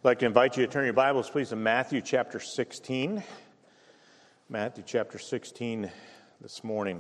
I'd like to invite you to turn your Bibles, please, to Matthew chapter 16. Matthew chapter 16 this morning.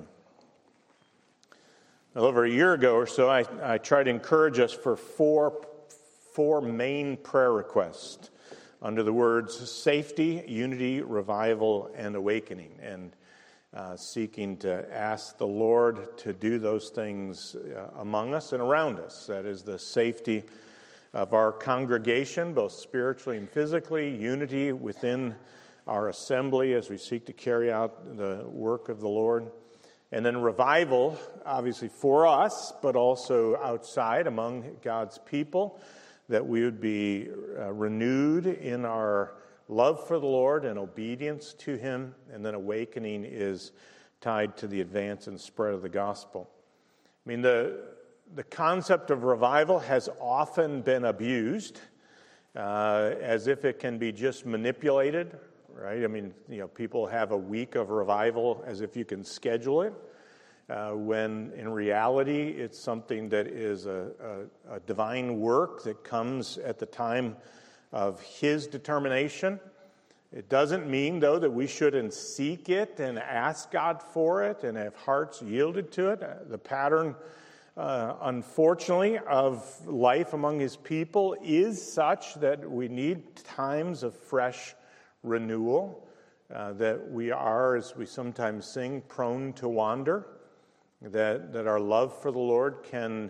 Over a year ago or so, I tried to encourage us for four main prayer requests under the words safety, unity, revival, and awakening, and seeking to ask the Lord to do those things among us and around us. That is the safety of our congregation, both spiritually and physically, unity within our assembly as we seek to carry out the work of the Lord, and then revival, obviously for us, but also outside among God's people, that we would be renewed in our love for the Lord and obedience to Him, and then awakening is tied to the advance and spread of the gospel. I mean, the concept of revival has often been abused as if it can be just manipulated, right? I mean, people have a week of revival as if you can schedule it, when in reality it's something that is a divine work that comes at the time of His determination. It doesn't mean, though, that we shouldn't seek it and ask God for it and have hearts yielded to it. The pattern unfortunately, of life among His people is such that we need times of fresh renewal, that we are, as we sometimes sing, prone to wander, that our love for the Lord can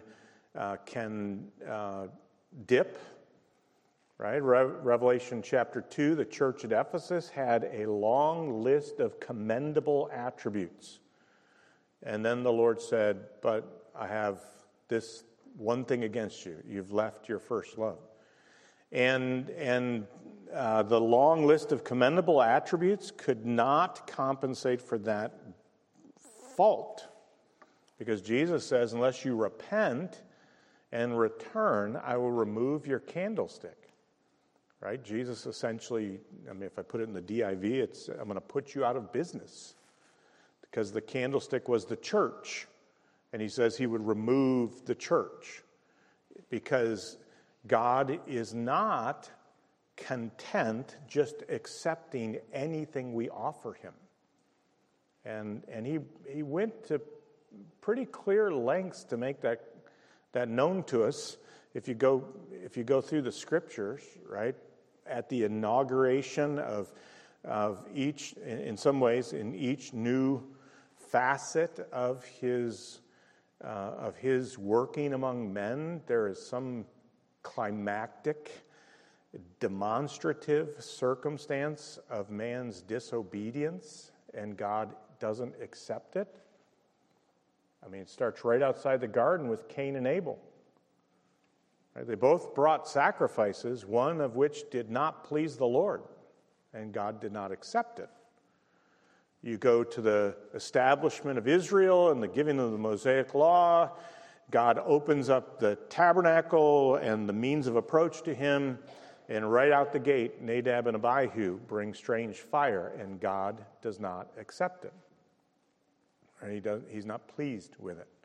dip, right? Revelation chapter 2, the church at Ephesus had a long list of commendable attributes. And then the Lord said, but I have this one thing against you. You've left your first love. And the long list of commendable attributes could not compensate for that fault. Because Jesus says, unless you repent and return, I will remove your candlestick. Right? Jesus essentially, if I put it in the DIV, I'm going to put you out of business. Because the candlestick was the church. And He says He would remove the church because God is not content just accepting anything we offer Him. And He went to pretty clear lengths to make that known to us. If you go through the Scriptures, right, at the inauguration of each, in some ways, in each new facet of His working among men, there is some climactic, demonstrative circumstance of man's disobedience, and God doesn't accept it. It starts right outside the garden with Cain and Abel. Right? They both brought sacrifices, one of which did not please the Lord, and God did not accept it. You go to the establishment of Israel and the giving of the Mosaic Law. God opens up the tabernacle and the means of approach to Him. And right out the gate, Nadab and Abihu bring strange fire, and God does not accept it. He's not pleased with it.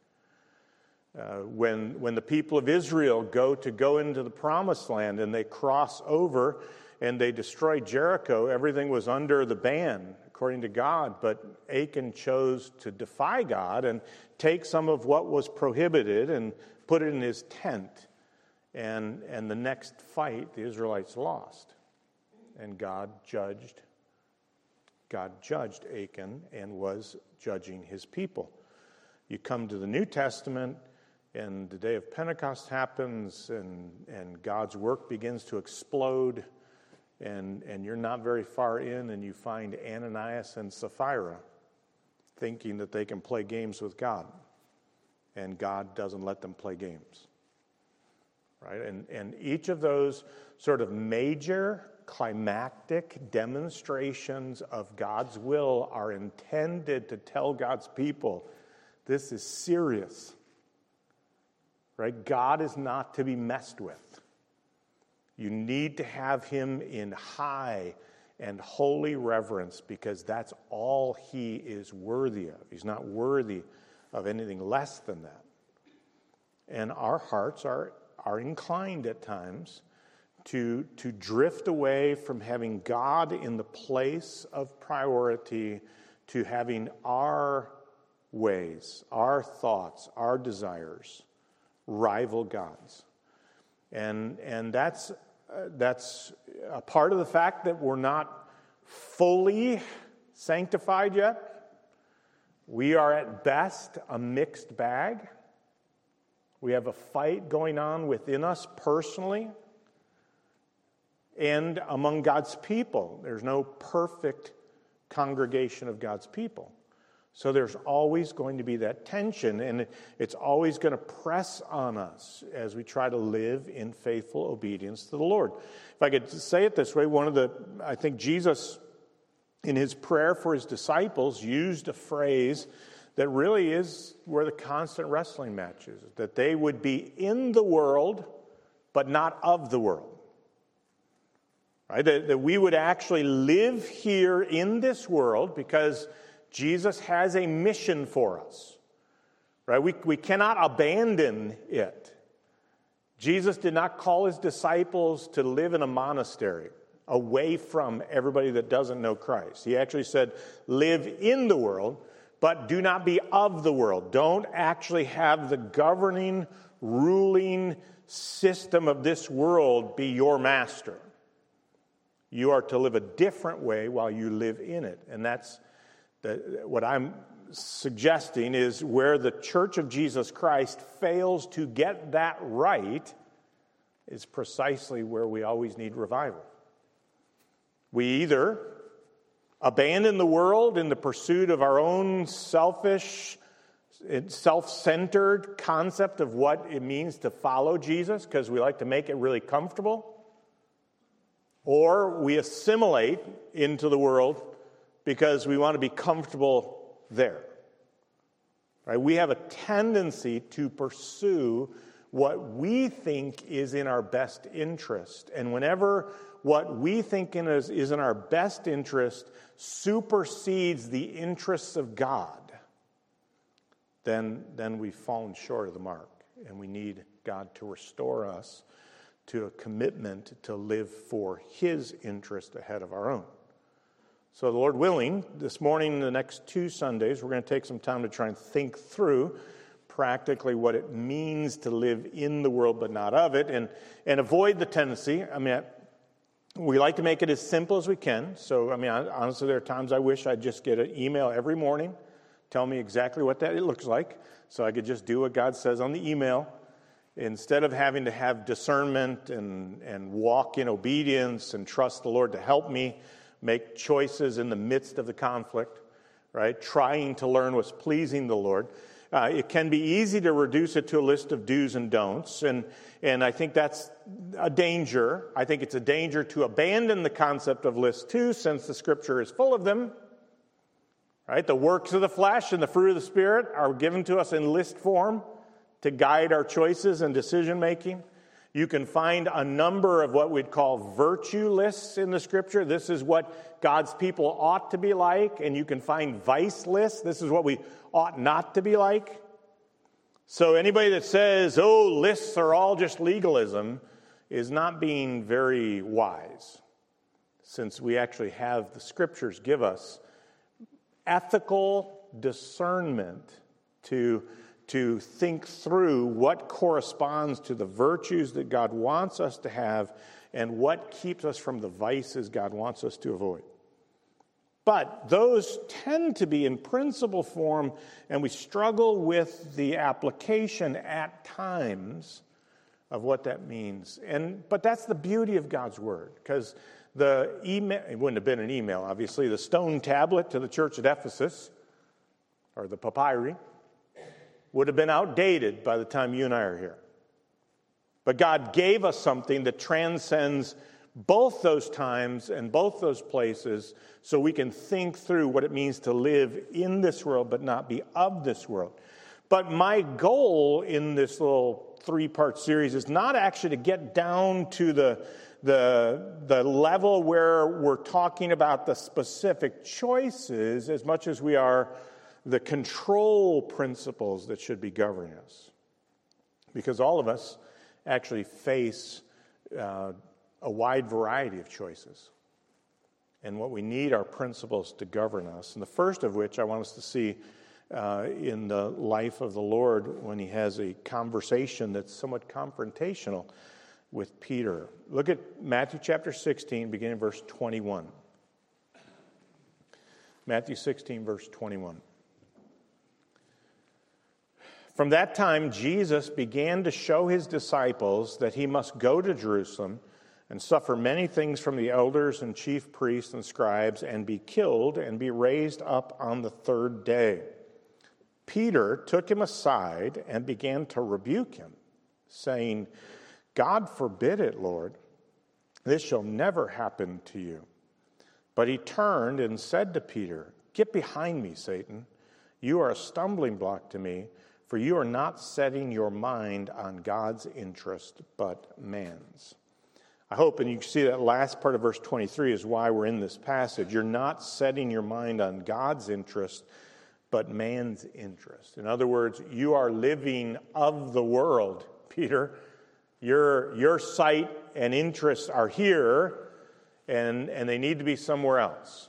When the people of Israel go into the promised land and they cross over and they destroy Jericho, everything was under the ban, according to God, but Achan chose to defy God and take some of what was prohibited and put it in his tent. And the next fight, the Israelites lost. And God judged Achan and was judging his people. You come to the New Testament, and the day of Pentecost happens, and God's work begins to explode. And you're not very far in, and you find Ananias and Sapphira thinking that they can play games with God. And God doesn't let them play games. Right? And each of those sort of major climactic demonstrations of God's will are intended to tell God's people, this is serious. Right? God is not to be messed with. You need to have Him in high and holy reverence because that's all He is worthy of. He's not worthy of anything less than that. And our hearts are inclined at times to drift away from having God in the place of priority to having our ways, our thoughts, our desires rival God's. And that's a part of the fact that we're not fully sanctified yet. We are at best a mixed bag. We have a fight going on within us personally and among God's people. There's no perfect congregation of God's people. So there's always going to be that tension, and it's always going to press on us as we try to live in faithful obedience to the Lord. If I could say it this way, I think Jesus, in his prayer for his disciples, used a phrase that really is where the constant wrestling match is, that they would be in the world, but not of the world. Right? That we would actually live here in this world because Jesus has a mission for us, right? We cannot abandon it. Jesus did not call his disciples to live in a monastery away from everybody that doesn't know Christ. He actually said, live in the world, but do not be of the world. Don't actually have the governing, ruling system of this world be your master. You are to live a different way while you live in it, and that's what I'm suggesting is where the Church of Jesus Christ fails to get that right is precisely where we always need revival. We either abandon the world in the pursuit of our own selfish, self-centered concept of what it means to follow Jesus because we like to make it really comfortable, or we assimilate into the world because we want to be comfortable there. Right? We have a tendency to pursue what we think is in our best interest. And whenever what we think is in our best interest supersedes the interests of God, then we've fallen short of the mark. And we need God to restore us to a commitment to live for his interest ahead of our own. So the Lord willing, this morning and the next 2 Sundays, we're going to take some time to try and think through practically what it means to live in the world but not of it, and avoid the tendency. We like to make it as simple as we can. So, honestly, there are times I wish I'd just get an email every morning, tell me exactly what that looks like, so I could just do what God says on the email, instead of having to have discernment and walk in obedience and trust the Lord to help me make choices in the midst of the conflict, right? Trying to learn what's pleasing the Lord. It can be easy to reduce it to a list of do's and don'ts, and I think that's a danger. I think it's a danger to abandon the concept of list 2, since the Scripture is full of them. Right? The works of the flesh and the fruit of the Spirit are given to us in list form to guide our choices and decision making. You can find a number of what we'd call virtue lists in the Scripture. This is what God's people ought to be like. And you can find vice lists. This is what we ought not to be like. So anybody that says, lists are all just legalism, is not being very wise, since we actually have the Scriptures give us ethical discernment to think through what corresponds to the virtues that God wants us to have and what keeps us from the vices God wants us to avoid. But those tend to be in principle form, and we struggle with the application at times of what that means. But that's the beauty of God's Word, because the email, it wouldn't have been an email, obviously, the stone tablet to the church at Ephesus, or the papyri, would have been outdated by the time you and I are here. But God gave us something that transcends both those times and both those places, so we can think through what it means to live in this world but not be of this world. But my goal in this little 3-part series is not actually to get down to the level where we're talking about the specific choices as much as we are the control principles that should be governing us. Because all of us actually face a wide variety of choices. And what we need are principles to govern us. And the first of which I want us to see in the life of the Lord when he has a conversation that's somewhat confrontational with Peter. Look at Matthew chapter 16, beginning verse 21. Matthew 16, verse 21. From that time, Jesus began to show his disciples that he must go to Jerusalem and suffer many things from the elders and chief priests and scribes, and be killed and be raised up on the third day. Peter took him aside and began to rebuke him, saying, God forbid it, Lord. This shall never happen to you. But he turned and said to Peter, Get behind me, Satan. You are a stumbling block to me, for you are not setting your mind on God's interest, but man's. I hope, and you can see that last part of verse 23 is why we're in this passage. You're not setting your mind on God's interest, but man's interest. In other words, you are living of the world, Peter. Your sight and interests are here, and they need to be somewhere else.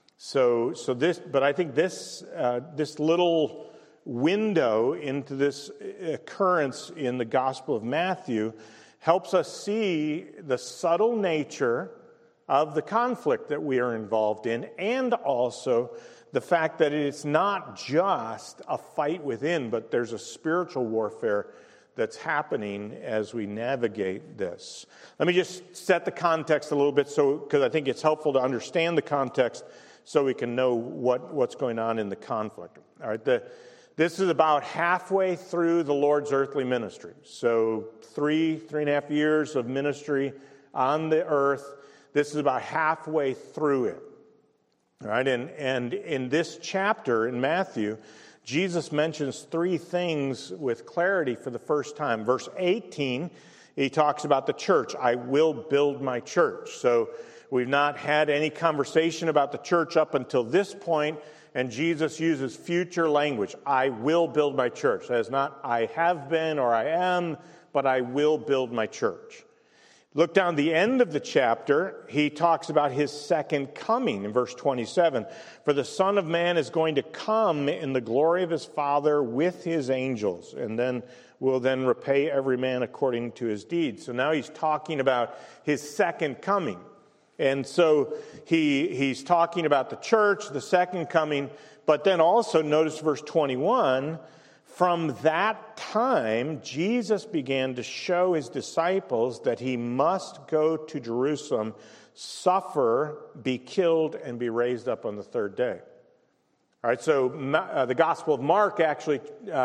But I think this little window into this occurrence in the Gospel of Matthew helps us see the subtle nature of the conflict that we are involved in, and also the fact that it's not just a fight within, but there's a spiritual warfare that's happening as we navigate this. Let me just set the context a little bit, because I think it's helpful to understand the context so we can know what's going on in the conflict. All right, this is about halfway through the Lord's earthly ministry. So 3.5 years of ministry on the earth. This is about halfway through it. All right, and in this chapter in Matthew, Jesus mentions three things with clarity for the first time. Verse 18, he talks about the church. I will build my church. So we've not had any conversation about the church up until this point, and Jesus uses future language. I will build my church. That is not I have been or I am, but I will build my church. Look down the end of the chapter. He talks about his second coming in verse 27. For the Son of Man is going to come in the glory of his Father with his angels, and then will then repay every man according to his deeds. So now he's talking about his second coming. And so he's talking about the church, the second coming, but then also notice verse 21, from that time Jesus began to show his disciples that he must go to Jerusalem, suffer, be killed, and be raised up on the third day. All right, so the Gospel of Mark actually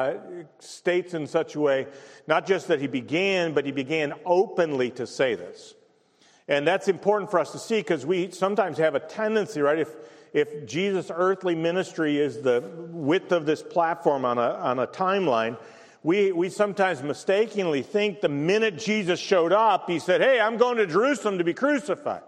states in such a way, not just that he began, but he began openly to say this. And that's important for us to see, because we sometimes have a tendency, right? If Jesus' earthly ministry is the width of this platform on a timeline, we sometimes mistakenly think the minute Jesus showed up, he said, hey, I'm going to Jerusalem to be crucified.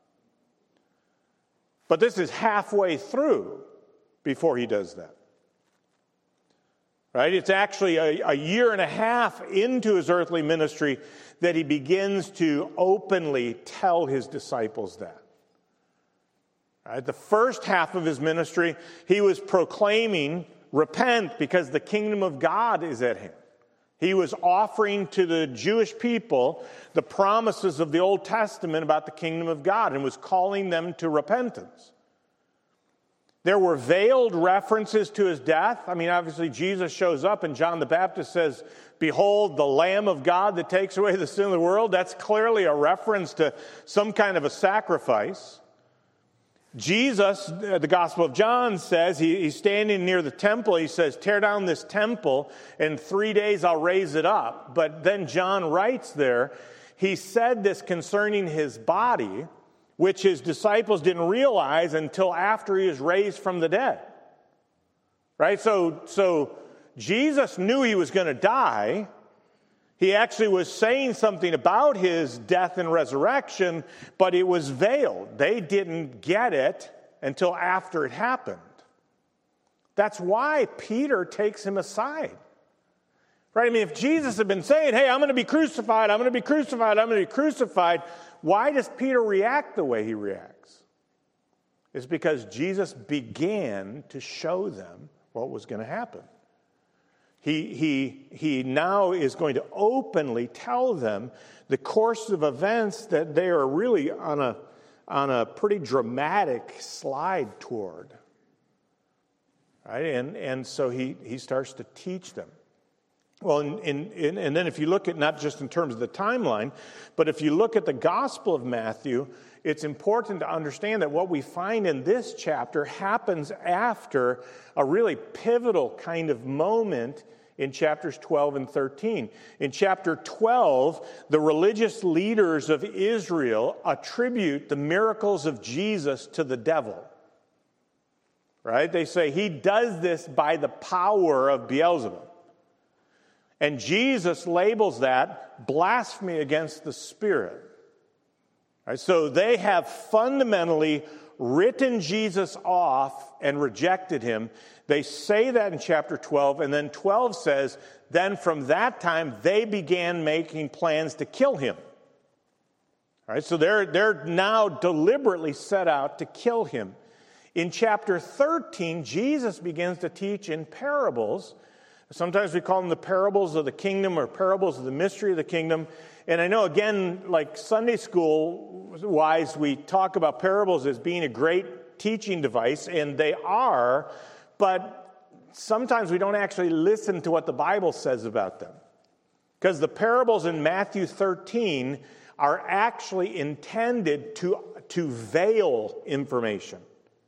But this is halfway through before he does that. Right? It's actually a year and a half into his earthly ministry that he begins to openly tell his disciples that. Right? The first half of his ministry, he was proclaiming, repent because the kingdom of God is at hand. He was offering to the Jewish people the promises of the Old Testament about the kingdom of God and was calling them to repentance. There were veiled references to his death. I mean, obviously, Jesus shows up and John the Baptist says, behold, the Lamb of God that takes away the sin of the world. That's clearly a reference to some kind of a sacrifice. Jesus, the Gospel of John says, he's standing near the temple. He says, tear down this temple, in 3 days I'll raise it up. But then John writes there, he said this concerning his body, which his disciples didn't realize until after he was raised from the dead. Right? So Jesus knew he was going to die. He actually was saying something about his death and resurrection, but it was veiled. They didn't get it until after it happened. That's why Peter takes him aside. Right? I mean, if Jesus had been saying, hey, I'm going to be crucified, I'm going to be crucified, I'm going to be crucified, why does Peter react the way he reacts? It's because Jesus began to show them what was going to happen. He now is going to openly tell them the course of events that they are really on a pretty dramatic slide toward. Right? And so he starts to teach them. Well, and then if you look at not just in terms of the timeline, but if you look at the Gospel of Matthew, it's important to understand that what we find in this chapter happens after a really pivotal kind of moment in chapters 12 and 13. In chapter 12, the religious leaders of Israel attribute the miracles of Jesus to the devil. Right? They say he does this by the power of Beelzebub. And Jesus labels that blasphemy against the Spirit. Right? So they have fundamentally written Jesus off and rejected him. They say that in chapter 12, and then 12 says, then from that time they began making plans to kill him. All right? So they're now deliberately set out to kill him. In chapter 13, Jesus begins to teach in parables. Sometimes we call them the parables of the kingdom or parables of the mystery of the kingdom. And I know, again, like Sunday school-wise, we talk about parables as being a great teaching device, and they are, but sometimes we don't actually listen to what the Bible says about them. Because the parables in Matthew 13 are actually intended to veil information.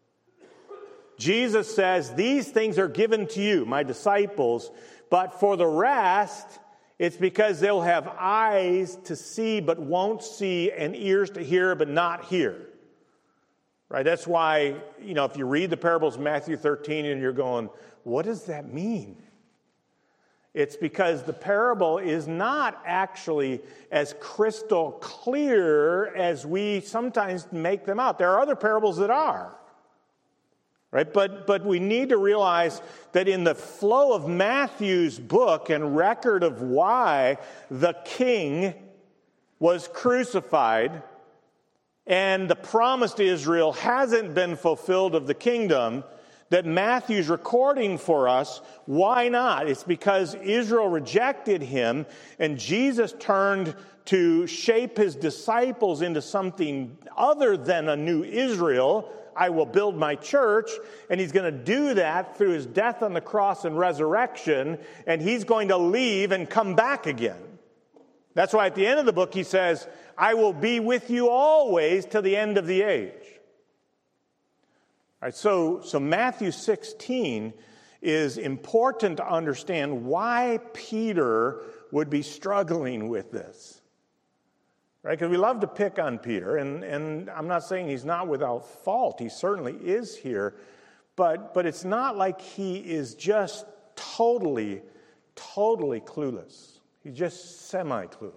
Jesus says, these things are given to you, my disciples, but for the rest, it's because they'll have eyes to see but won't see and ears to hear but not hear. Right? That's why, if you read the parables of Matthew 13 and you're going, what does that mean? It's because the parable is not actually as crystal clear as we sometimes make them out. There are other parables that are. Right? But we need to realize that in the flow of Matthew's book and record of why the king was crucified and the promise to Israel hasn't been fulfilled of the kingdom, that Matthew's recording for us, why not? It's because Israel rejected him and Jesus turned to shape his disciples into something other than a new Israel. I will build my church, and he's going to do that through his death on the cross and resurrection, and he's going to leave and come back again. That's why at the end of the book he says, I will be with you always to the end of the age. All right, so Matthew 16 is important to understand why Peter would be struggling with this. Right? Because we love to pick on Peter, and I'm not saying he's not without fault. He certainly is here. But it's not like he is just totally clueless. He's just semi-clueless.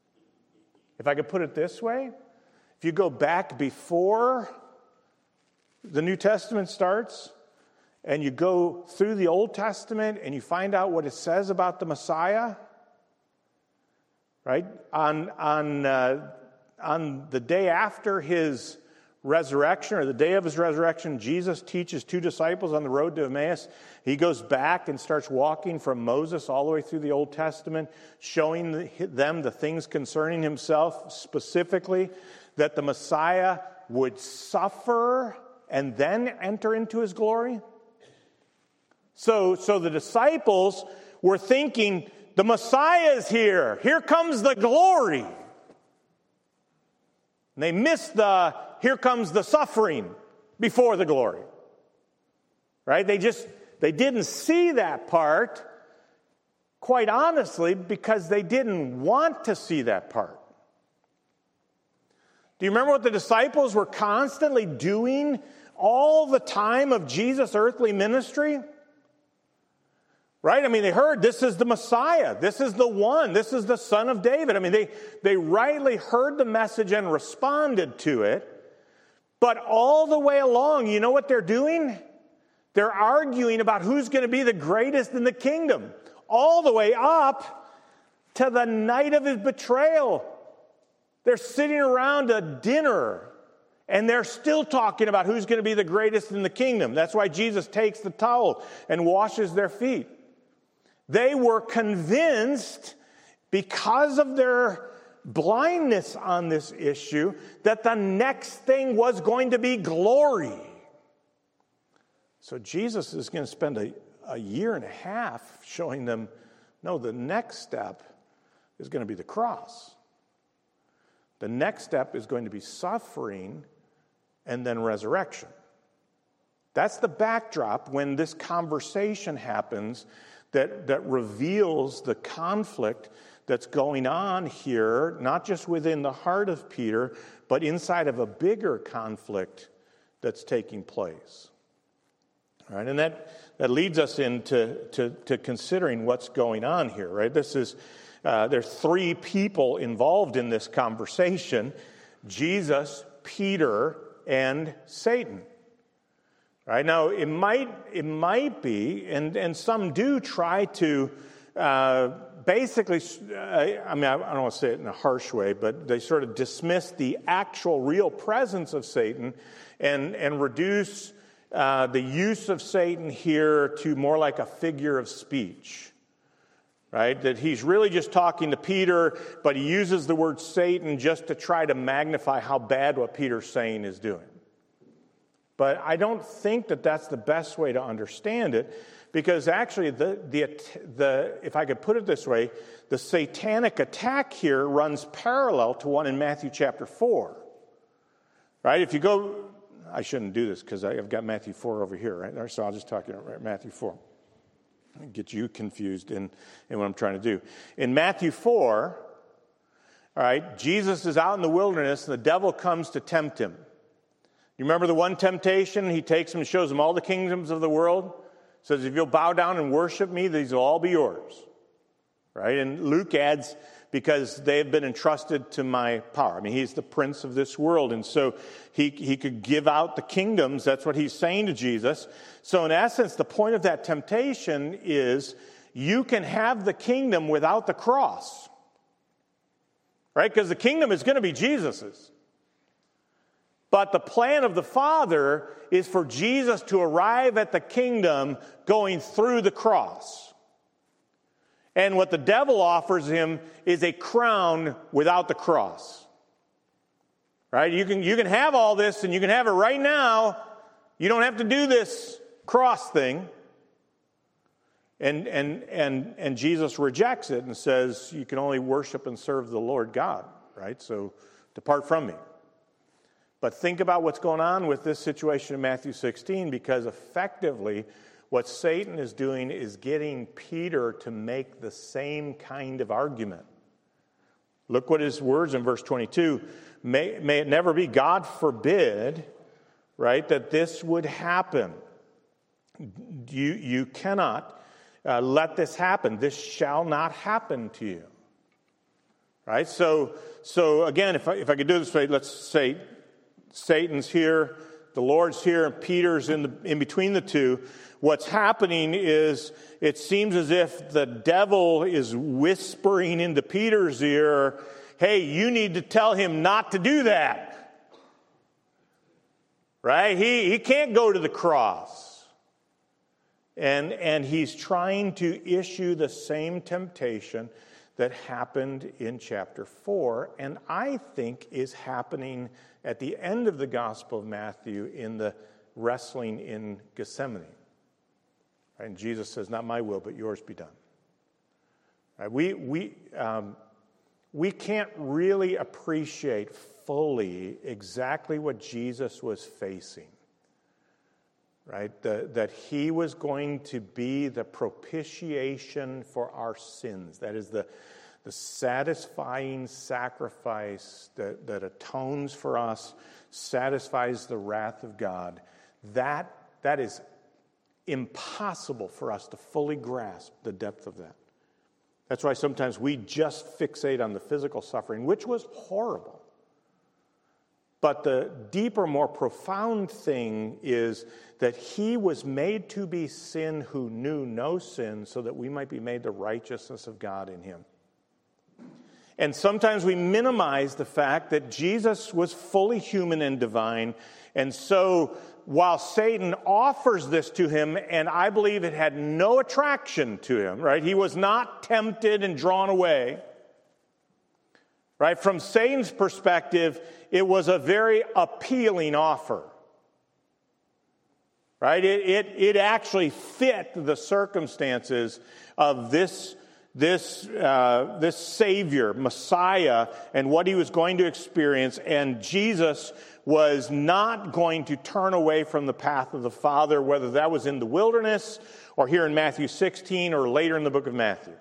If I could put it this way, if you go back before the New Testament starts, and you go through the Old Testament, and you find out what it says about the Messiah, right? On the day after his resurrection, or the day of his resurrection, Jesus teaches two disciples on the road to Emmaus. He goes back and starts walking from Moses all the way through the Old Testament, showing them the things concerning himself, specifically that the Messiah would suffer and then enter into his glory. So the disciples were thinking, the Messiah is here. Here comes the glory. And they missed here comes the suffering before the glory. Right? They didn't see that part, quite honestly, because they didn't want to see that part. Do you remember what the disciples were constantly doing all the time of Jesus' earthly ministry? Right? I mean, they heard this is the Messiah. This is the one. This is the Son of David. I mean, they rightly heard the message and responded to it. But all the way along, you know what they're doing? They're arguing about who's going to be the greatest in the kingdom. All the way up to the night of his betrayal. They're sitting around a dinner, and they're still talking about who's going to be the greatest in the kingdom. That's why Jesus takes the towel and washes their feet. They were convinced, because of their blindness on this issue, that the next thing was going to be glory. So Jesus is going to spend a year and a half showing them, no, the next step is going to be the cross. The next step is going to be suffering and then resurrection. That's the backdrop when this conversation happens that reveals the conflict that's going on here, not just within the heart of Peter, but inside of a bigger conflict that's taking place. All right, and that leads us into considering what's going on here, right? This is, there's three people involved in this conversation: Jesus, Peter, and Satan. Right now, it might be, and some do try to basically, I don't want to say it in a harsh way, but they sort of dismiss the actual real presence of Satan and reduce the use of Satan here to more like a figure of speech. Right? That he's really just talking to Peter, but he uses the word Satan just to try to magnify how bad what Peter's saying is doing. But I don't think that that's the best way to understand it, because actually, if I could put it this way, the satanic attack here runs parallel to one in Matthew chapter 4. Right? If you go, I shouldn't do this because I've got Matthew 4 over here, right? So I'll just talk about Matthew 4. Get you confused in what I'm trying to do. In Matthew 4, all right, Jesus is out in the wilderness and the devil comes to tempt him. You remember the one temptation? He takes him and shows him all the kingdoms of the world. Says, if you'll bow down and worship me, these will all be yours. Right? And Luke adds, because they have been entrusted to my power. I mean, he's the prince of this world. And so he could give out the kingdoms. That's what he's saying to Jesus. So in essence, the point of that temptation is you can have the kingdom without the cross. Right? Because the kingdom is going to be Jesus's. But the plan of the Father is for Jesus to arrive at the kingdom going through the cross. And what the devil offers him is a crown without the cross. Right? You can have all this and you can have it right now. You don't have to do this cross thing. And Jesus rejects it and says, you can only worship and serve the Lord God. Right? So depart from me. But think about what's going on with this situation in Matthew 16, because effectively what Satan is doing is getting Peter to make the same kind of argument. Look what his words in verse 22. May it never be, God forbid, right, that this would happen. You cannot let this happen. This shall not happen to you. Right? So again, if I could do this way, let's say Satan's here, the Lord's here, and Peter's in between the two. What's happening is it seems as if the devil is whispering into Peter's ear, hey, you need to tell him not to do that. Right? He can't go to the cross. And he's trying to issue the same temptation that happened in chapter 4, and I think is happening at the end of the Gospel of Matthew in the wrestling in Gethsemane. Right? And Jesus says, not my will, but yours be done. Right? We can't really appreciate fully exactly what Jesus was facing. Right? That he was going to be the propitiation for our sins. That is the satisfying sacrifice that atones for us, satisfies the wrath of God. That is impossible for us to fully grasp the depth of that. That's why sometimes we just fixate on the physical suffering, which was horrible. But the deeper, more profound thing is that he was made to be sin who knew no sin, so that we might be made the righteousness of God in him. And sometimes we minimize the fact that Jesus was fully human and divine. And so while Satan offers this to him, and I believe it had no attraction to him, right? He was not tempted and drawn away. Right? From Satan's perspective, it was a very appealing offer. Right? It actually fit the circumstances of this Savior, Messiah, and what he was going to experience. And Jesus was not going to turn away from the path of the Father, whether that was in the wilderness or here in Matthew 16 or later in the book of Matthew.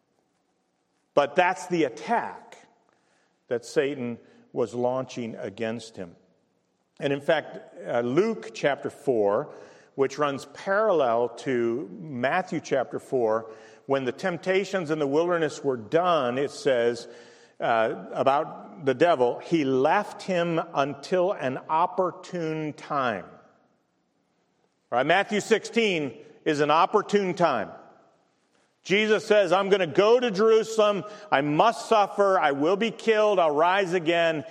But that's the attack that Satan was launching against him. And in fact, Luke chapter 4, which runs parallel to Matthew chapter 4, when the temptations in the wilderness were done, it says about the devil, he left him until an opportune time. Right? Matthew 16 is an opportune time. Jesus says, I'm going to go to Jerusalem. I must suffer. I will be killed. I'll rise again.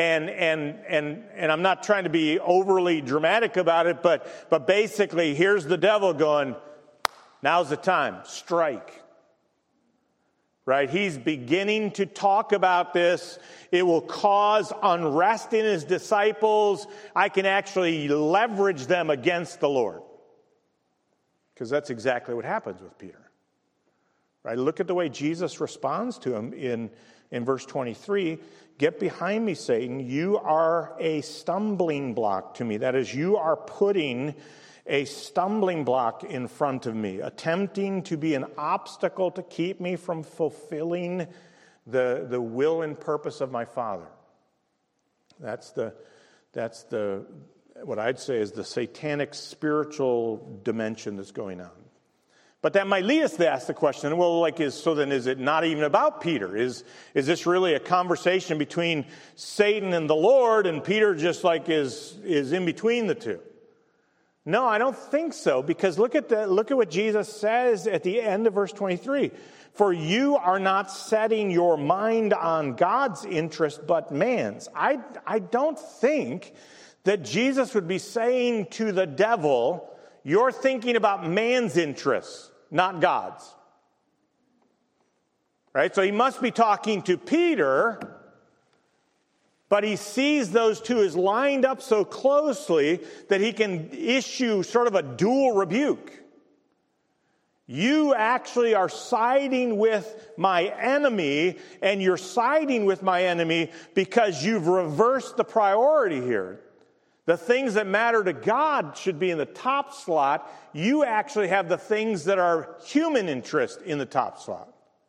And I'm not trying to be overly dramatic about it, but basically, here's the devil going, now's the time. Strike. Right? He's beginning to talk about this. It will cause unrest in his disciples. I can actually leverage them against the Lord. Because that's exactly what happens with Peter. Right? Look at the way Jesus responds to him in verse 23. Get behind me, Satan. You are a stumbling block to me. That is, you are putting a stumbling block in front of me, attempting to be an obstacle to keep me from fulfilling the will and purpose of my Father. That's the what I'd say is the satanic spiritual dimension that's going on. But that might lead us to ask the question, well, is it not even about Peter? Is this really a conversation between Satan and the Lord, and Peter just is in between the two? No, I don't think so, because look at what Jesus says at the end of verse 23. For you are not setting your mind on God's interest, but man's. I don't think that Jesus would be saying to the devil, you're thinking about man's interests, not God's. Right? So he must be talking to Peter, but he sees those two as lined up so closely that he can issue sort of a dual rebuke. You actually are siding with my enemy, and you're siding with my enemy because you've reversed the priority here. The things that matter to God should be in the top slot. You actually have the things that are human interest in the top slot.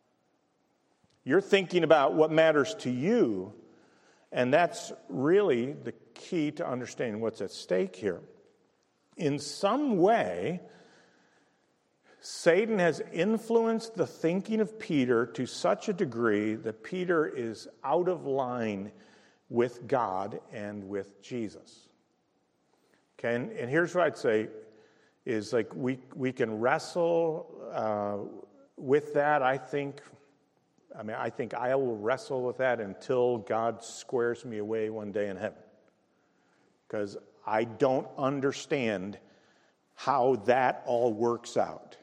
You're thinking about what matters to you, and that's really the key to understanding what's at stake here. In some way, Satan has influenced the thinking of Peter to such a degree that Peter is out of line with God and with Jesus. Okay, and here's what I'd say is we can wrestle with that. I think I will wrestle with that until God squares me away one day in heaven. Because I don't understand how that all works out.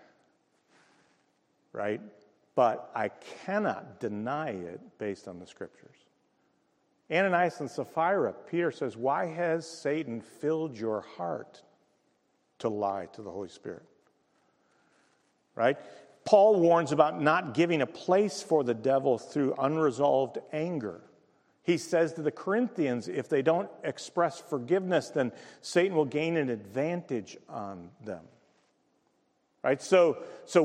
Right? But I cannot deny it based on the Scriptures. Ananias and Sapphira, Peter says, why has Satan filled your heart to lie to the Holy Spirit? Right? Paul warns about not giving a place for the devil through unresolved anger. He says to the Corinthians, if they don't express forgiveness, then Satan will gain an advantage on them. Right? So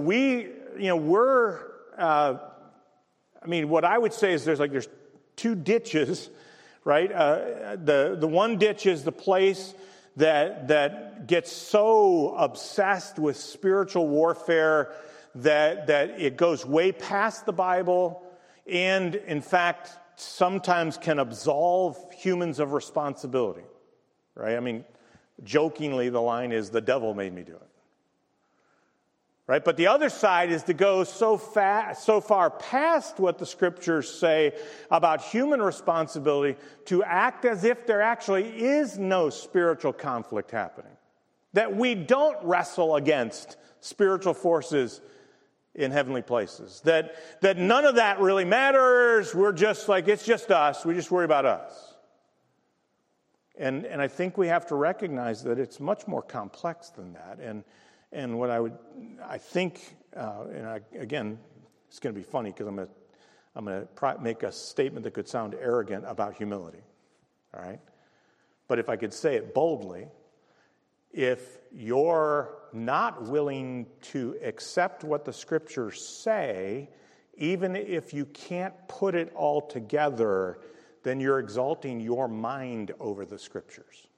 what I would say is there's two ditches, right? The one ditch is the place that gets so obsessed with spiritual warfare that it goes way past the Bible and, in fact, sometimes can absolve humans of responsibility, right? I mean, jokingly, the line is, the devil made me do it. Right? But the other side is to go so far past what the Scriptures say about human responsibility to act as if there actually is no spiritual conflict happening. That we don't wrestle against spiritual forces in heavenly places. That none of that really matters. We're just like, it's just us. We just worry about us. And I think we have to recognize that it's much more complex than that. And what I think, again, it's going to be funny because I'm going to make a statement that could sound arrogant about humility. All right? But if I could say it boldly, if you're not willing to accept what the Scriptures say, even if you can't put it all together, then you're exalting your mind over the Scriptures.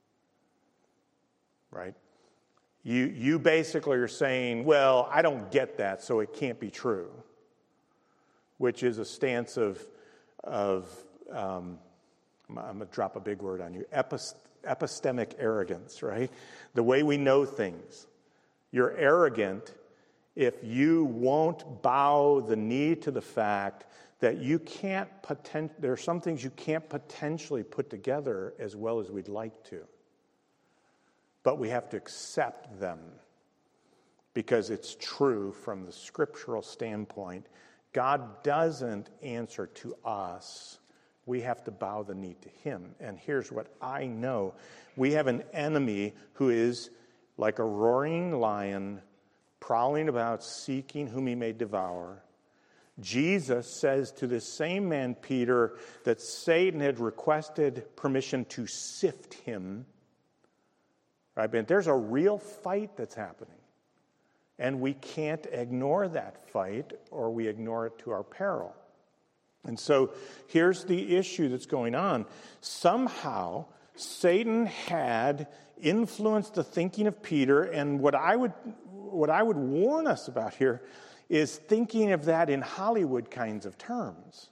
Right? You basically are saying, well, I don't get that, so it can't be true, which is a stance of I'm going to drop a big word on you, epistemic arrogance, right? The way we know things. You're arrogant if you won't bow the knee to the fact that there are some things you can't potentially put together as well as we'd like to. But we have to accept them because it's true from the scriptural standpoint. God doesn't answer to us. We have to bow the knee to him. And here's what I know. We have an enemy who is like a roaring lion, prowling about, seeking whom he may devour. Jesus says to this same man, Peter, that Satan had requested permission to sift him. Right? But there's a real fight that's happening. And we can't ignore that fight, or we ignore it to our peril. And so here's the issue that's going on. Somehow, Satan had influenced the thinking of Peter, and what I would warn us about here is thinking of that in Hollywood kinds of terms.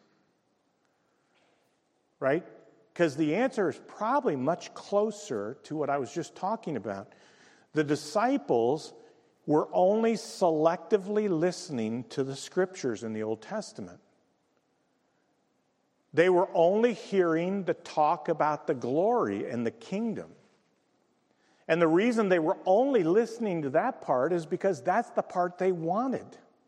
Right? Because the answer is probably much closer to what I was just talking about. The disciples were only selectively listening to the Scriptures in the Old Testament. They were only hearing the talk about the glory and the kingdom. And the reason they were only listening to that part is because that's the part they wanted.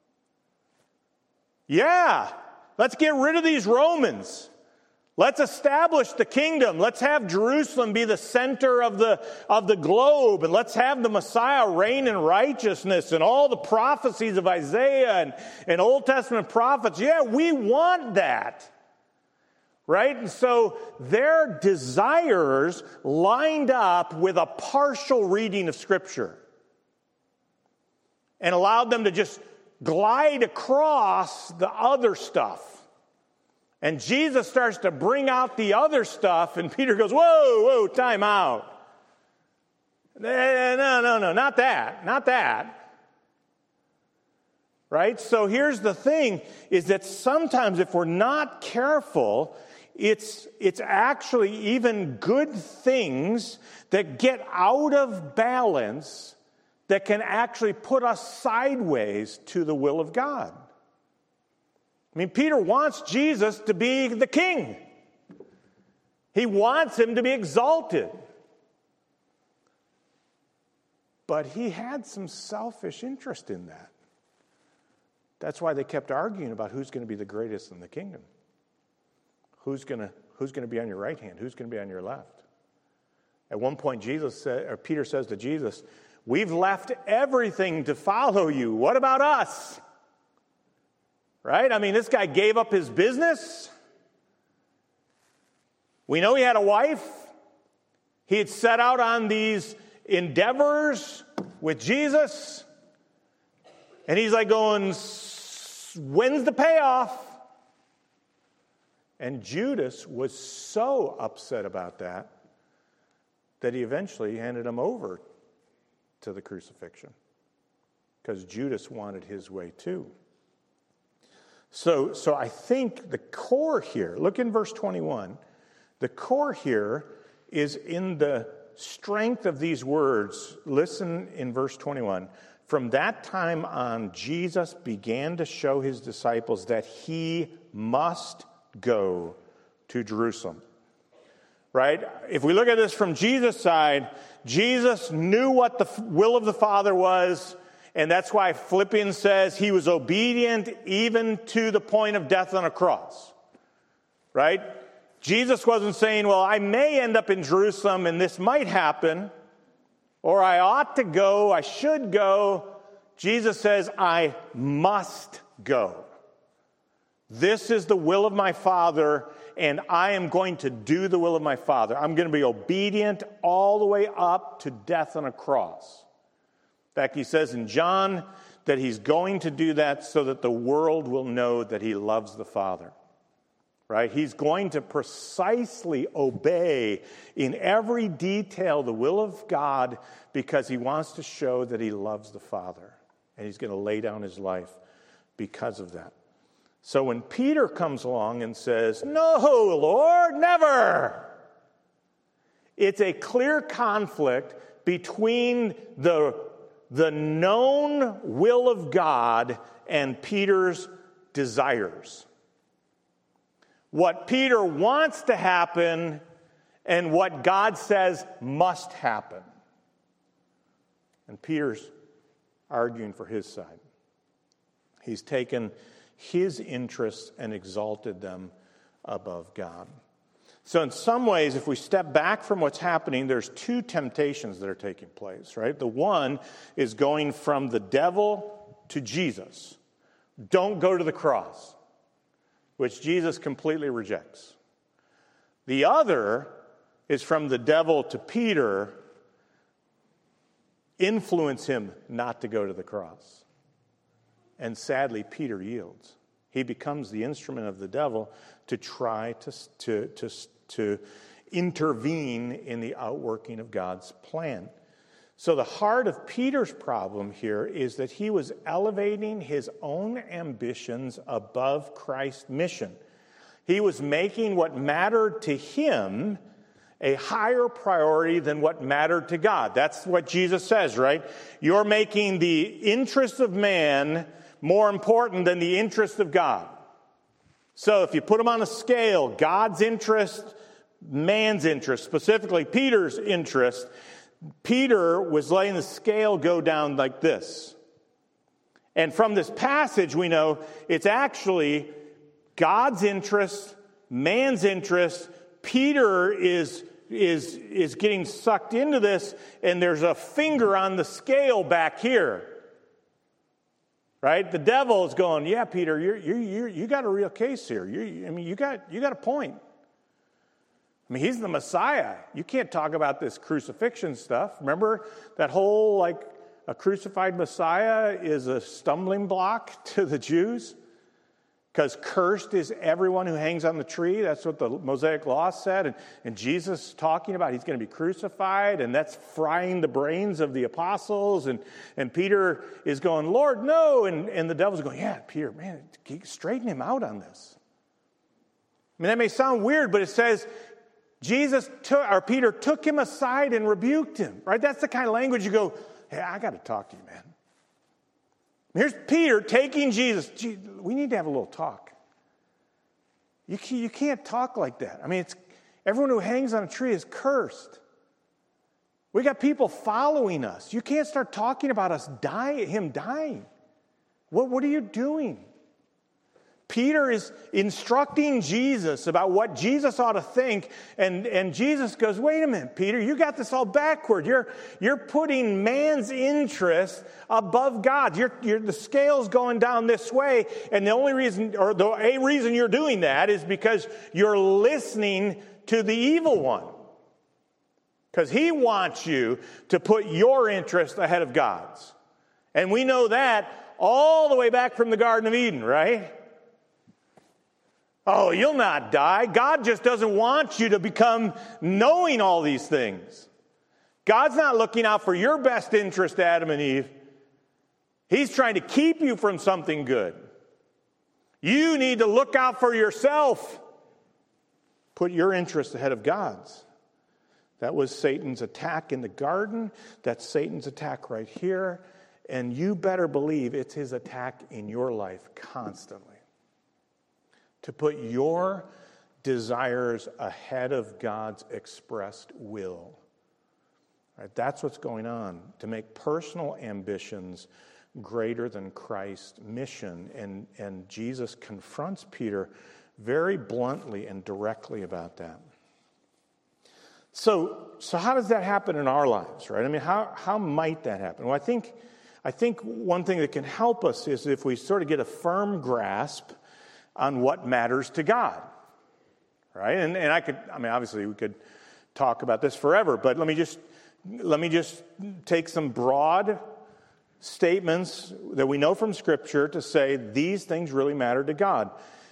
Yeah, let's get rid of these Romans. Let's establish the kingdom. Let's have Jerusalem be the center of the globe. And let's have the Messiah reign in righteousness and all the prophecies of Isaiah and Old Testament prophets. Yeah, we want that. Right? And so their desires lined up with a partial reading of Scripture and allowed them to just glide across the other stuff. And Jesus starts to bring out the other stuff, and Peter goes, whoa, time out. No, not that. Right? So here's the thing, is that sometimes if we're not careful, it's actually even good things that get out of balance that can actually put us sideways to the will of God. I mean, Peter wants Jesus to be the king. He wants him to be exalted. But he had some selfish interest in that. That's why they kept arguing about who's going to be the greatest in the kingdom. Who's going to be on your right hand? Who's going to be on your left? At one point, Peter says to Jesus, "We've left everything to follow you. What about us?" Right? I mean, this guy gave up his business. We know he had a wife. He had set out on these endeavors with Jesus. And he's like going, when's the payoff? And Judas was so upset about that he eventually handed him over to the crucifixion. Because Judas wanted his way too. So I think the core here, look in verse 21, the core here is in the strength of these words. Listen in verse 21. From that time on, Jesus began to show his disciples that he must go to Jerusalem. Right? If we look at this from Jesus' side, Jesus knew what the will of the Father was, and that's why Philippians says he was obedient even to the point of death on a cross. Right? Jesus wasn't saying, well, I may end up in Jerusalem and this might happen, or I ought to go, I should go. Jesus says, I must go. This is the will of my Father, and I am going to do the will of my Father. I'm going to be obedient all the way up to death on a cross. In fact, he says in John that he's going to do that so that the world will know that he loves the Father. Right? He's going to precisely obey in every detail the will of God because he wants to show that he loves the Father. And he's going to lay down his life because of that. So when Peter comes along and says, no, Lord, never. It's a clear conflict between the known will of God and Peter's desires. What Peter wants to happen and what God says must happen. And Peter's arguing for his side. He's taken his interests and exalted them above God. So in some ways, if we step back from what's happening, there's two temptations that are taking place, right? The one is going from the devil to Jesus. Don't go to the cross, which Jesus completely rejects. The other is from the devil to Peter, influence him not to go to the cross. And sadly, Peter yields. He becomes the instrument of the devil to try to intervene in the outworking of God's plan. So the heart of Peter's problem here is that he was elevating his own ambitions above Christ's mission. He was making what mattered to him a higher priority than what mattered to God. That's what Jesus says, right? You're making the interest of man more important than the interest of God. So if you put them on a scale, God's interest, man's interest, specifically Peter's interest, Peter was letting the scale go down like this. And from this passage, we know it's actually God's interest, man's interest. Peter is getting sucked into this, and there's a finger on the scale back here. Right? The devil is going, yeah, Peter, you got a real case here. You got a point. I mean, he's the Messiah. You can't talk about this crucifixion stuff. Remember that whole, a crucified Messiah is a stumbling block to the Jews? Because cursed is everyone who hangs on the tree. That's what the Mosaic Law said. And Jesus talking about he's going to be crucified, and that's frying the brains of the apostles. And Peter is going, Lord, no. And the devil's going, yeah, Peter, man, straighten him out on this. I mean, that may sound weird, but it says Peter took him aside and rebuked him. Right? That's the kind of language you go, hey, I got to talk to you, man. Here's Peter taking Jesus. Gee, we need to have a little talk. You can't talk like that. I mean, everyone who hangs on a tree is cursed. We got people following us. You can't start talking about him dying. What are you doing? Peter is instructing Jesus about what Jesus ought to think, and Jesus goes, wait a minute, Peter, you got this all backward. You're putting man's interest above God's. The scale's going down this way, and the only reason, or a reason you're doing that is because you're listening to the evil one. Because he wants you to put your interest ahead of God's. And we know that all the way back from the Garden of Eden, right? Oh, you'll not die. God just doesn't want you to become knowing all these things. God's not looking out for your best interest, Adam and Eve. He's trying to keep you from something good. You need to look out for yourself. Put your interest ahead of God's. That was Satan's attack in the garden. That's Satan's attack right here. And you better believe it's his attack in your life constantly. To put your desires ahead of God's expressed will. Right? That's what's going on. To make personal ambitions greater than Christ's mission. And Jesus confronts Peter very bluntly and directly about that. So how does that happen in our lives, right? I mean, how might that happen? Well, I think one thing that can help us is if we sort of get a firm grasp on what matters to God, right? And obviously we could talk about this forever, but let me just take some broad statements that we know from Scripture to say these things really matter to God.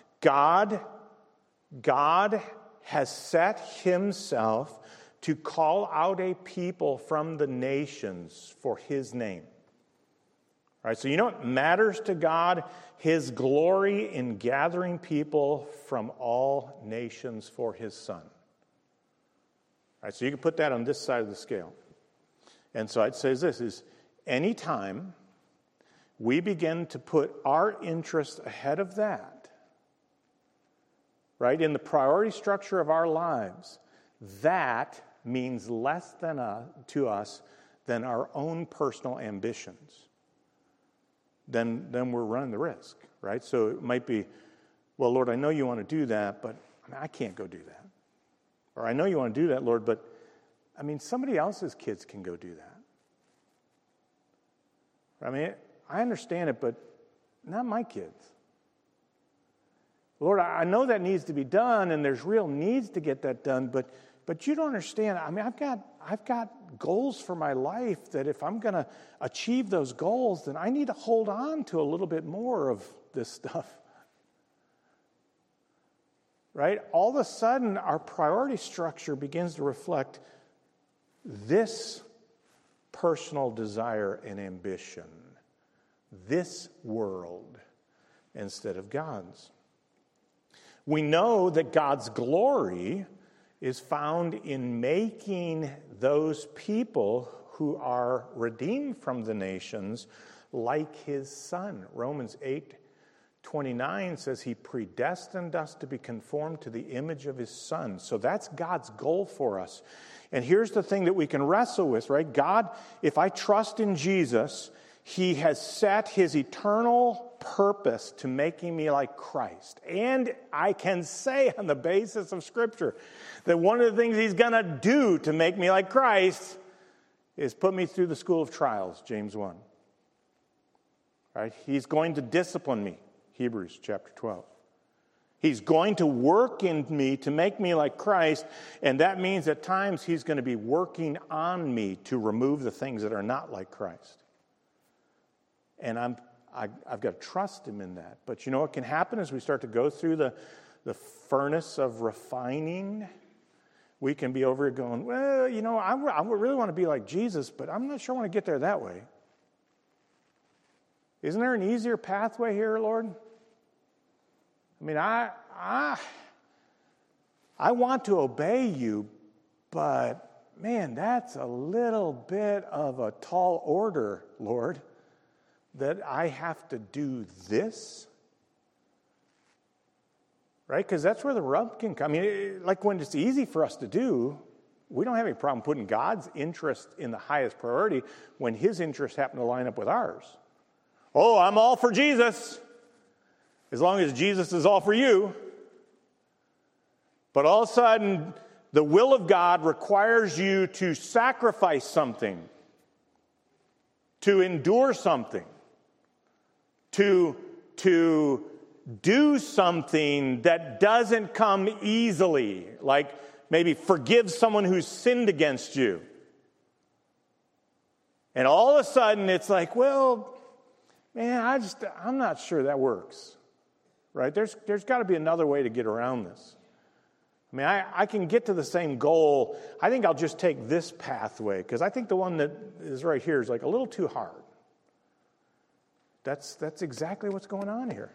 God has set himself to call out a people from the nations for his name. Right, so you know what matters to God? His glory in gathering people from all nations for his Son. Right, so you can put that on this side of the scale. And so I'd say this is anytime we begin to put our interest ahead of that, right, in the priority structure of our lives, that means less to us than our own personal ambitions. Then we're running the risk, right? So it might be, well, Lord, I know you want to do that, but I can't go do that. Or I know you want to do that, Lord, but somebody else's kids can go do that. I understand it, but not my kids. Lord, I know that needs to be done, and there's real needs to get that done, but you don't understand. I've got goals for my life that if I'm going to achieve those goals, then I need to hold on to a little bit more of this stuff. Right? All of a sudden, our priority structure begins to reflect this personal desire and ambition, this world, instead of God's. We know that God's glory is found in making those people who are redeemed from the nations like his Son. Romans 8:29 says he predestined us to be conformed to the image of his Son. So that's God's goal for us. And here's the thing that we can wrestle with, right? God, if I trust in Jesus, he has set his eternal purpose to making me like Christ. And I can say on the basis of Scripture that one of the things he's going to do to make me like Christ is put me through the school of trials, James 1. Right? He's going to discipline me, Hebrews chapter 12. He's going to work in me to make me like Christ, and that means at times he's going to be working on me to remove the things that are not like Christ. And I've got to trust him in that. But you know what can happen as we start to go through the furnace of refining? We can be over here going, well, I really want to be like Jesus, but I'm not sure I want to get there that way. Isn't there an easier pathway here, Lord? I want to obey you, but man, that's a little bit of a tall order, Lord, that I have to do this. Right? Because that's where the rub can come. Like when it's easy for us to do, we don't have any problem putting God's interest in the highest priority when his interests happen to line up with ours. Oh, I'm all for Jesus, as long as Jesus is all for you. But all of a sudden, the will of God requires you to sacrifice something, to endure something, to do something that doesn't come easily, like maybe forgive someone who's sinned against you. And all of a sudden, it's like, well, man, I'm not sure that works. Right? There's got to be another way to get around this. I can get to the same goal. I think I'll just take this pathway because I think the one that is right here is like a little too hard. That's exactly what's going on here.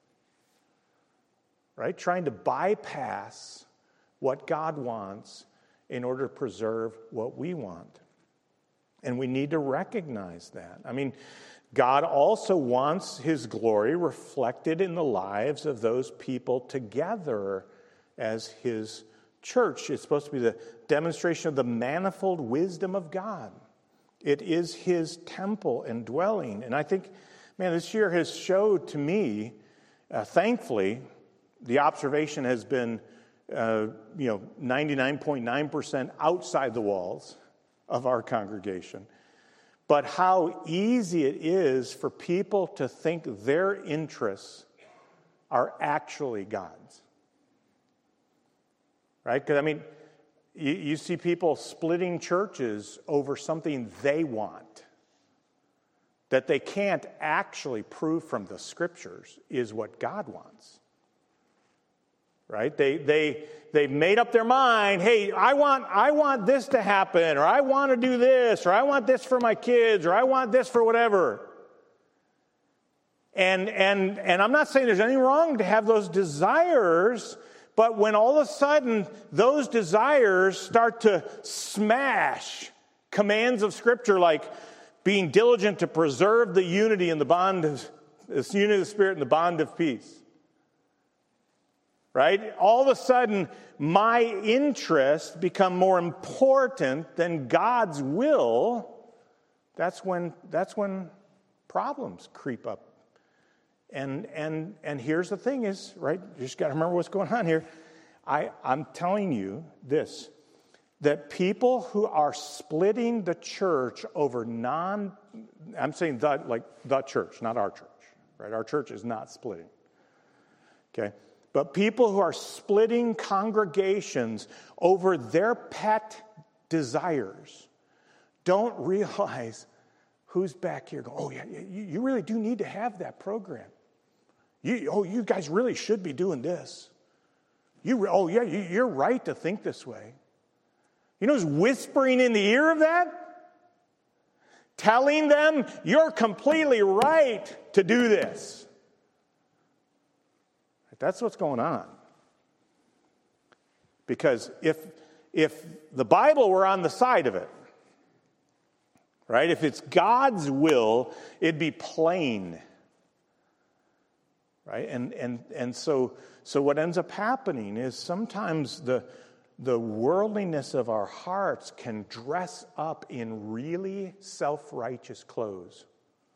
Right? Trying to bypass what God wants in order to preserve what we want. And we need to recognize that. God also wants his glory reflected in the lives of those people together as his church. It's supposed to be the demonstration of the manifold wisdom of God. It is his temple and dwelling. And I think, man, this year has showed to me, thankfully, the observation has been 99.9% outside the walls of our congregation. But how easy it is for people to think their interests are actually God's. Right? Because, I mean, you see people splitting churches over something they want that they can't actually prove from the Scriptures is what God wants. Right? They've made up their mind, hey, I want this to happen, or I want to do this, or I want this for my kids, or I want this for whatever. And I'm not saying there's anything wrong to have those desires, but when all of a sudden those desires start to smash commands of Scripture like being diligent to preserve the unity and the bond of the unity of the Spirit and the bond of peace. Right? All of a sudden, my interests become more important than God's will. That's when problems creep up. And here's the thing is, right? You just got to remember what's going on here. I'm telling you this, that people who are splitting the church over I'm saying the church, not our church, right? Our church is not splitting. Okay? But people who are splitting congregations over their pet desires don't realize who's back here going, oh, yeah, you really do need to have that program. You guys really should be doing this. You're right to think this way. You know who's whispering in the ear of that? Telling them, you're completely right to do this. That's what's going on. Because if the Bible were on the side of it, right? If it's God's will, it'd be plain. Right? And so what ends up happening is sometimes the worldliness of our hearts can dress up in really self-righteous clothes.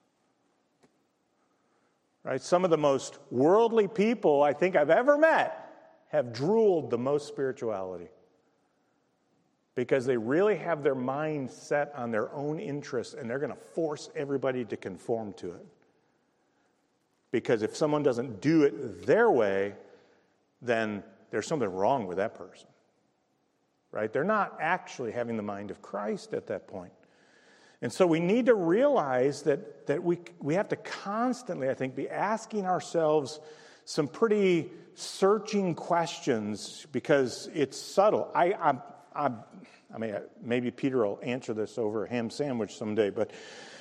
Right? Some of the most worldly people I think I've ever met have drooled the most spirituality because they really have their mind set on their own interests and they're going to force everybody to conform to it. Because if someone doesn't do it their way, then there's something wrong with that person. Right? They're not actually having the mind of Christ at that point. And so we need to realize that we have to constantly, I think, be asking ourselves some pretty searching questions because it's subtle. I mean, maybe Peter will answer this over a ham sandwich someday, but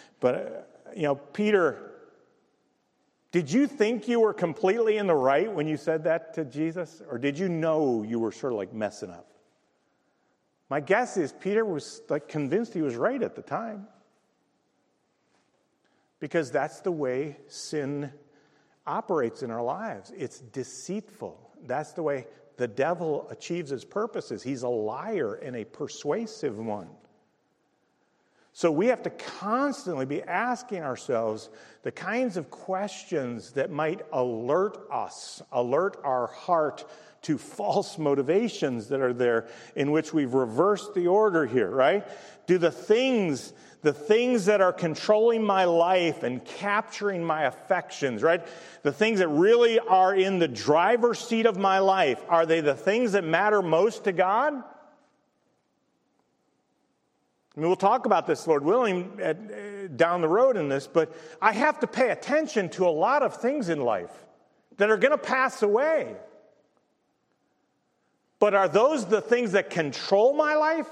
Peter, did you think you were completely in the right when you said that to Jesus, or did you know you were sort of like messing up? My guess is Peter was like convinced he was right at the time. Because that's the way sin operates in our lives. It's deceitful. That's the way the devil achieves his purposes. He's a liar and a persuasive one. So we have to constantly be asking ourselves the kinds of questions that might alert our heart to false motivations that are there in which we've reversed the order here, right? Do the things that are controlling my life and capturing my affections, right? The things that really are in the driver's seat of my life, are they the things that matter most to God? I mean, we'll talk about this, Lord willing, down the road in this, but I have to pay attention to a lot of things in life that are going to pass away. But are those the things that control my life?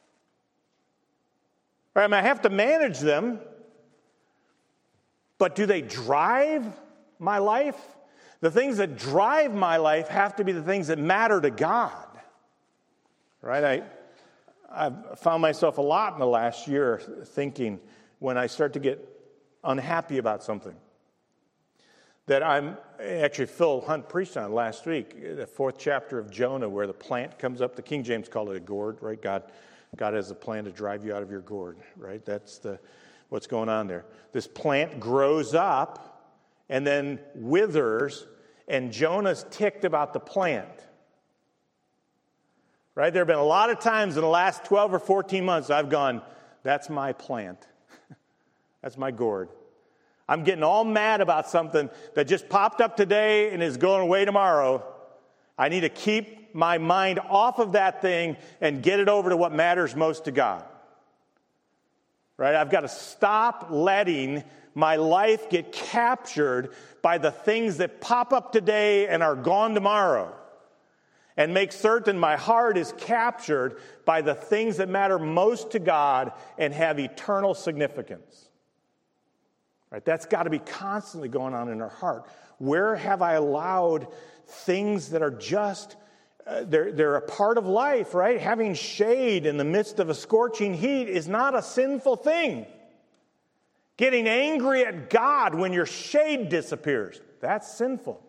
I mean, I have to manage them, but do they drive my life? The things that drive my life have to be the things that matter to God. Right? I've found myself a lot in the last year thinking when I start to get unhappy about something that actually Phil Hunt preached on last week, the 4th chapter of Jonah, where the plant comes up. The King James called it a gourd, right? God has a plan to drive you out of your gourd, right? That's what's going on there. This plant grows up and then withers, and Jonah's ticked about the plant. Right? There have been a lot of times in the last 12 or 14 months I've gone, that's my plant. That's my gourd. I'm getting all mad about something that just popped up today and is going away tomorrow. I need to keep my mind off of that thing and get it over to what matters most to God. Right? I've got to stop letting my life get captured by the things that pop up today and are gone tomorrow. And make certain my heart is captured by the things that matter most to God and have eternal significance. Right? That's got to be constantly going on in our heart. Where have I allowed things that are just, they're a part of life, right? Having shade in the midst of a scorching heat is not a sinful thing. Getting angry at God when your shade disappears, that's sinful.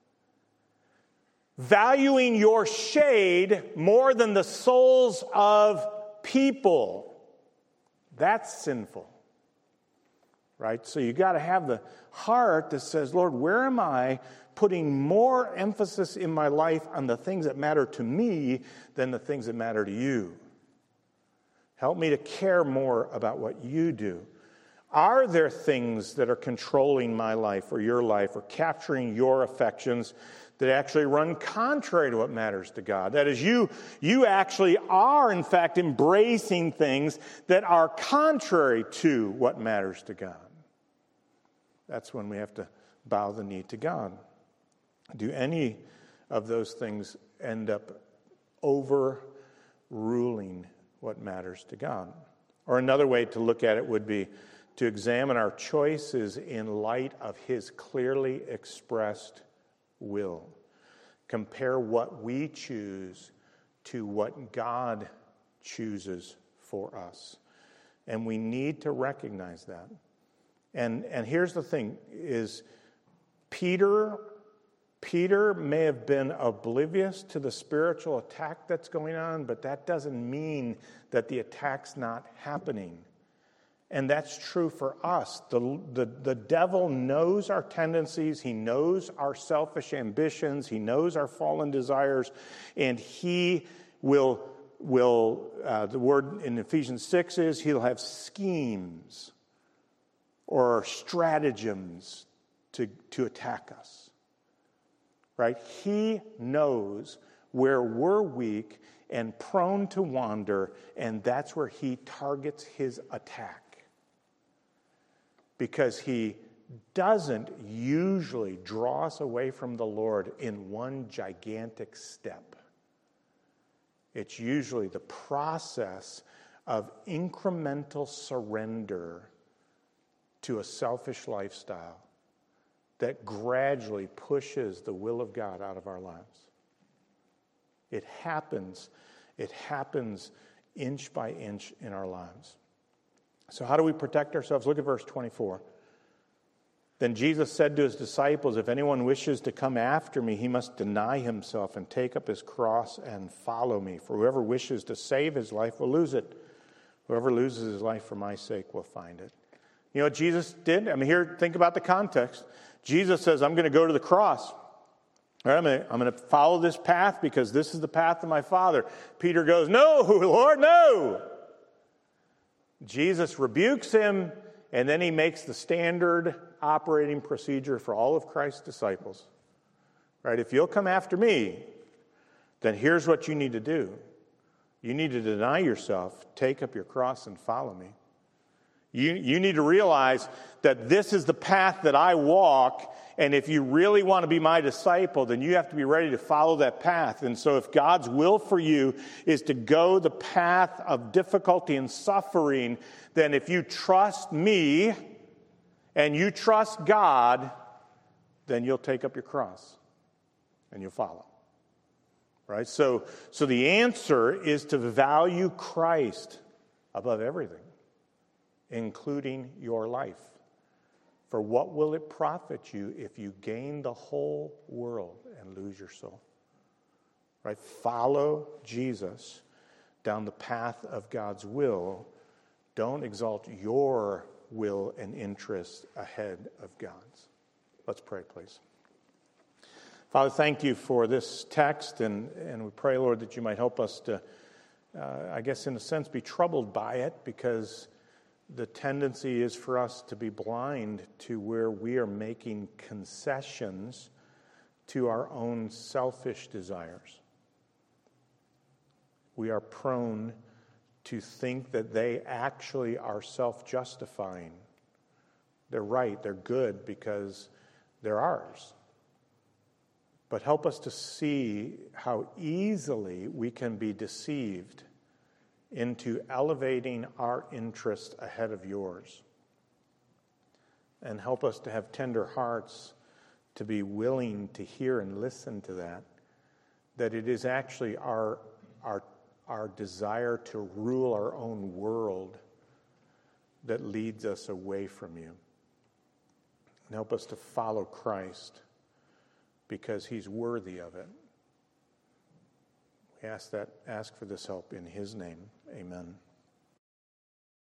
Valuing your shade more than the souls of people, that's sinful. Right? So you got to have the heart that says, Lord, where am I putting more emphasis in my life on the things that matter to me than the things that matter to you? Help me to care more about what you do. Are there things that are controlling my life or your life or capturing your affections that actually run contrary to what matters to God? That is, you actually are, in fact, embracing things that are contrary to what matters to God. That's when we have to bow the knee to God. Do any of those things end up overruling what matters to God? Or another way to look at it would be to examine our choices in light of His clearly expressed will. Compare what we choose to what God chooses for us. And we need to recognize that. And here's the thing, is Peter may have been oblivious to the spiritual attack that's going on, but that doesn't mean that the attack's not happening. And that's true for us. The devil knows our tendencies. He knows our selfish ambitions. He knows our fallen desires. And he will the word in Ephesians 6 is he'll have schemes or stratagems to attack us. Right? He knows where we're weak and prone to wander, and that's where he targets his attack. Because he doesn't usually draw us away from the Lord in one gigantic step. It's usually the process of incremental surrender to a selfish lifestyle that gradually pushes the will of God out of our lives. It happens inch by inch in our lives. So how do we protect ourselves? Look at verse 24. Then Jesus said to his disciples, if anyone wishes to come after me, he must deny himself and take up his cross and follow me. For whoever wishes to save his life will lose it. Whoever loses his life for my sake will find it. You know what Jesus did? I mean, here, think about the context. Jesus says, I'm going to go to the cross. All right, I'm going to follow this path because this is the path of my Father. Peter goes, no, Lord, no. Jesus rebukes him, and then he makes the standard operating procedure for all of Christ's disciples. Right? If you'll come after me, then here's what you need to do. You need to deny yourself, take up your cross, and follow me. You need to realize that this is the path that I walk, and if you really want to be my disciple, then you have to be ready to follow that path. And so if God's will for you is to go the path of difficulty and suffering, then if you trust me and you trust God, then you'll take up your cross and you'll follow. Right? So the answer is to value Christ above everything, including your life. For what will it profit you if you gain the whole world and lose your soul? Right? Follow Jesus down the path of God's will. Don't exalt your will and interest ahead of God's. Let's pray, please. Father, thank you for this text, and we pray, Lord, that you might help us to, I guess in a sense, be troubled by it, because the tendency is for us to be blind to where we are making concessions to our own selfish desires. We are prone to think that they actually are self-justifying. They're right, they're good because they're ours. But help us to see how easily we can be deceived into elevating our interest ahead of yours. And help us to have tender hearts to be willing to hear and listen to that it is actually our desire to rule our own world that leads us away from you. And help us to follow Christ because he's worthy of it. We ask for this help in his name. Amen.